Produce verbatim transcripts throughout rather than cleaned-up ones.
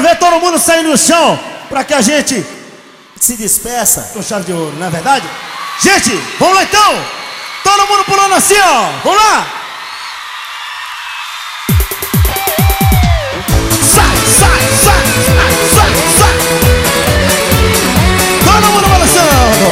ver todo mundo saindo no chão, pra que a gente se despeça com chave de ouro, não é verdade? Gente, vamos lá então! Todo mundo pulando assim, ó! Vamos lá! Sai, sai, sai, sai, sai, sai! Todo mundo balançando!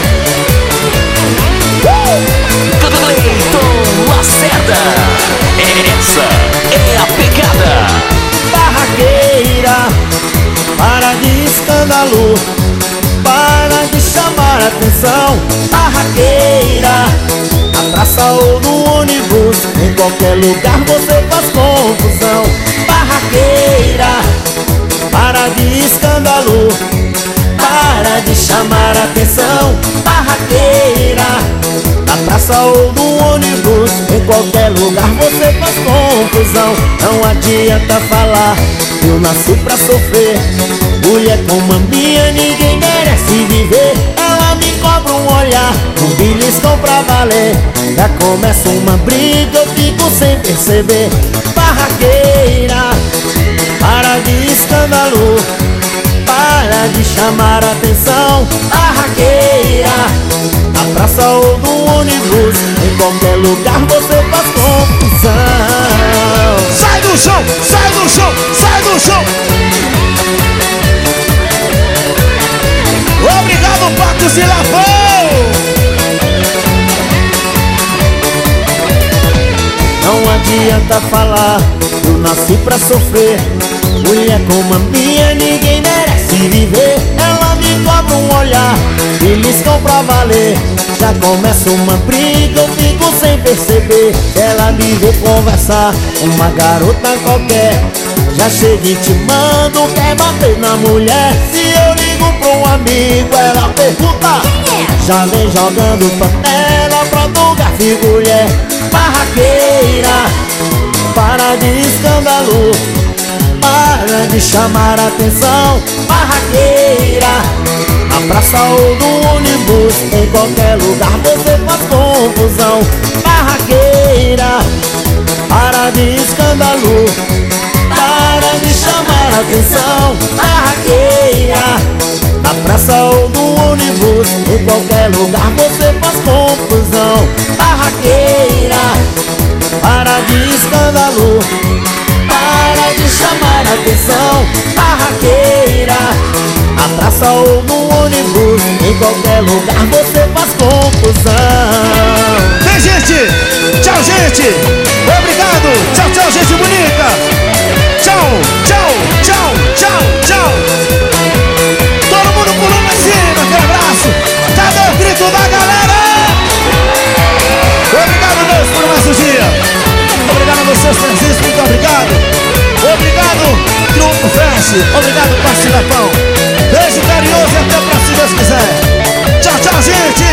Uh! Cleiton Lacerda! Essa é a pegada! Barraqueira, para de escândalo, para de chamar atenção. Barraqueira, na praça ou no ônibus, em qualquer lugar você faz confusão. Barraqueira, para de escândalo, para de chamar atenção. Barraqueira, na praça ou no ônibus, em qualquer lugar você faz confusão. Não adianta falar, eu nasci pra sofrer. Mulher como a minha ninguém merece viver. Ela me cobra um olhar, um beliscão pra valer. Já começa uma briga, eu fico sem perceber. Barraqueira, para de escândalo, para de chamar atenção. Barraqueira, na praça ou no ônibus, em qualquer lugar você faz confusão. Sai do chão, sai do chão, sai do chão! Obrigado, Pato Silafão! Não adianta falar, eu nasci pra sofrer. Mulher como a minha ninguém merece viver. Ela me cobra um olhar, beliscão pra valer. Já começa uma briga, eu fico sem perceber. Ela me vê conversar, uma garota qualquer, já chega intimando, quer bater na mulher. Se eu ligo pra um amigo, ela pergunta: quem é? Já vem jogando panela pra lugar figulher. Barraqueira, para de escândalo, para de chamar atenção. Barraqueira, na praça ou no ônibus, em qualquer lugar você faz confusão. Barraqueira, para de escândalo, para de chamar atenção. Barraqueira, na praça ou no ônibus, em qualquer lugar você faz confusão. Barraqueira, para de escândalo, para de chamar atenção. Barraqueira, na praça ou no ônibus, em qualquer lugar você faz confusão. Vem, gente! Tchau, gente! Obrigado! Tchau, tchau, gente bonita! Tchau, tchau, tchau, tchau, tchau! Todo mundo pulando assim, aquele abraço! Cadê o grito da galera? Obrigado, Deus, por mais um dia! Obrigado a vocês, Francisco, muito obrigado! Obrigado, Grupo Fest! Obrigado, Pastilapão! Beijo carinhoso e até pra se Deus quiser! Tchau, tchau, gente!